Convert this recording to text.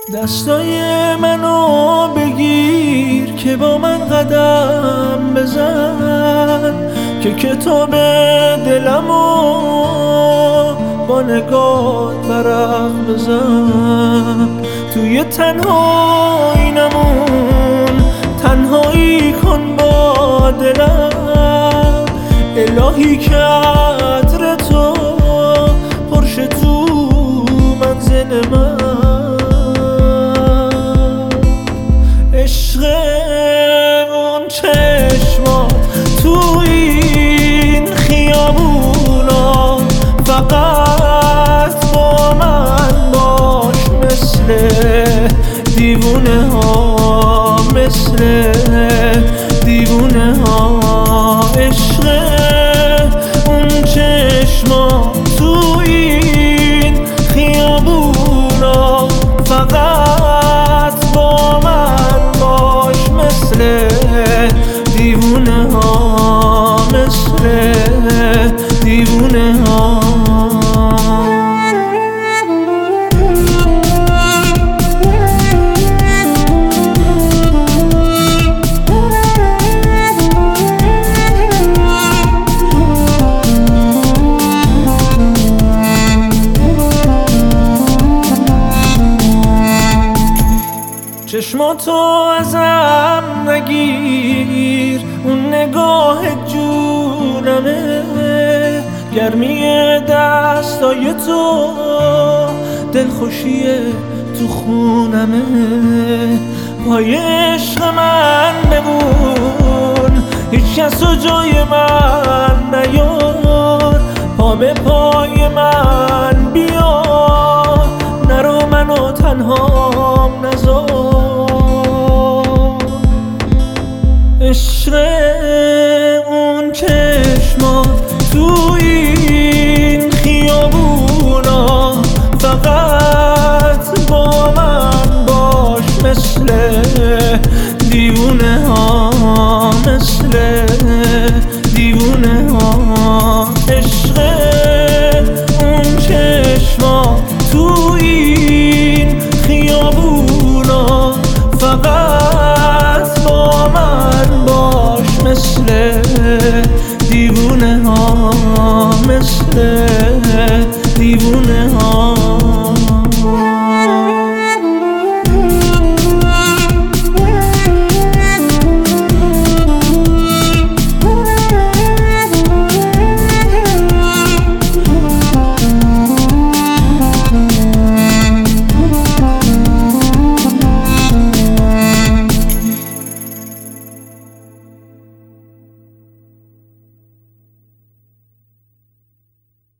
دستای منو بگیر که با من قدم بزن، که کتاب دلمو با نگاه ورق بزن. توی تنهایی نمون، تنهایی کن با دلم. الهی که عطر تو پرشه تو منزل من. عشق اون چشمات تو این خیابونا، فقط با من باش مثل دیوونه ها، مثل دیوونه ها. عشق اون چشمات تو این خیابونا، فقط با من باش مثل دیوونه ها، مثل دیوونه ها. چشماتو ازم نگیر، اون نگاه جونمه. گرمی دستای تو دلخوشی تو خونمه. پای عشق من بمون، هیچ کس رو جای من نیار. پا به پای من بیا، نرو منو تنهام نذار. عشق اون چشمات تو این خیابونا، فقط با من باش مثل دیوونه ها، مثل دیوونه ها. عشق اون چشمات تو این خیابونا، فقط با من باش مثل دیوونه ها، مثل دیوونه ها.